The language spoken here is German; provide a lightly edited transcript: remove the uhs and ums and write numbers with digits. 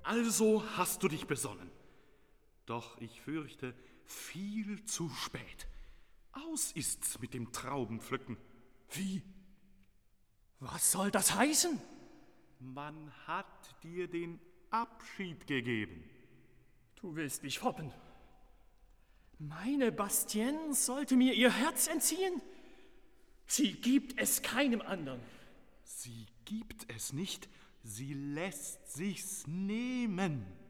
Also hast du dich besonnen. Doch ich fürchte, viel zu spät. Aus ist's mit dem Traubenpflücken. Wie? Was soll das heißen? Man hat dir den Abschied gegeben. Du willst mich foppen. Meine Bastienne sollte mir ihr Herz entziehen? Sie gibt es keinem anderen. Sie gibt es nicht, sie lässt sich's nehmen.